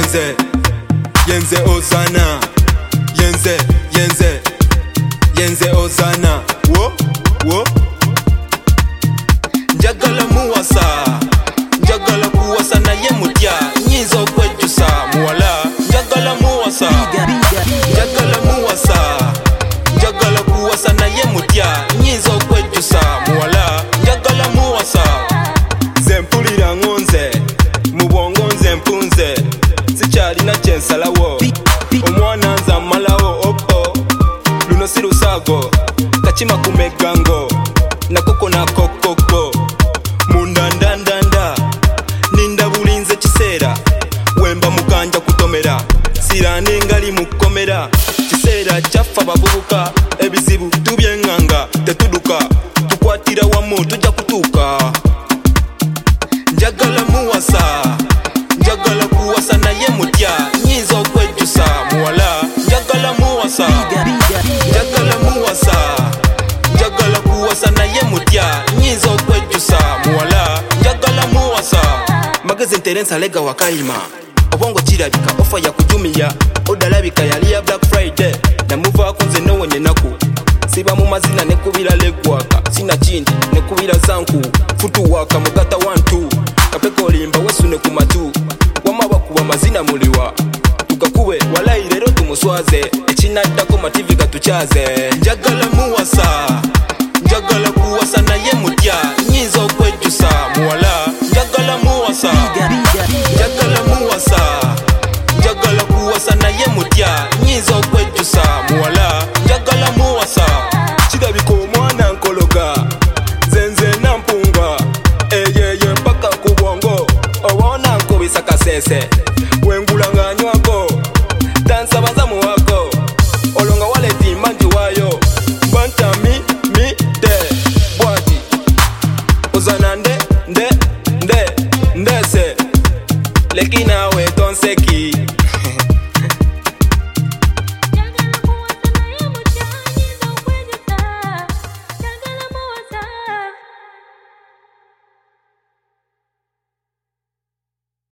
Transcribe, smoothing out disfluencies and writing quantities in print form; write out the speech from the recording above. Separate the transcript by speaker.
Speaker 1: yenze ozana, yenze ozana. Wo njagala muwasa, njagala kuwasa naye mutya, nyinza okwejusa muwala. Njagala muwasa, njagala muwasa, njagala kuwasa naye mutya, nyinza okwejusa muwala. Njagala muwasa, nze mpulira ngonze, mu bwongo nze mpunze, sikyalina kyensalawo, omwana nze amalawo. Luno si lusago, kachima kumegango, nakoko nakokoko, munda ndandanda, ninda bulinze kiseera, wemba mukanja kutomera, sirane ngali mukomera. Kiseera kyaffa bavubuka, ebizibu tubyenganga, tetuduka, tukwatira wamu tujja kutuuka. Njagala muwasa, njagala kuwasa naye mutya, nyinza okwejusa muwala. Njagala muwasa, njagala muwasa, njagala kuwasa naye mutya, nyinza okwejusa muwala. Njagala muwasa, magezi nterensa lega wakayima, obwongo kirabika ofa ya kujumiya, odalabika yali ya Black Friday, namuvaako nze nowonye naku, siba mu mazina nekubira legwaka, sina kindi nekubira zanku, futu waka mugata wantu, kapeka olimba wesune ku matu, wama bakuba mazina muliwa, tugakube walayi lero tumuswaze, ekinaddako mativi gatukyaze. Njagala muwasa,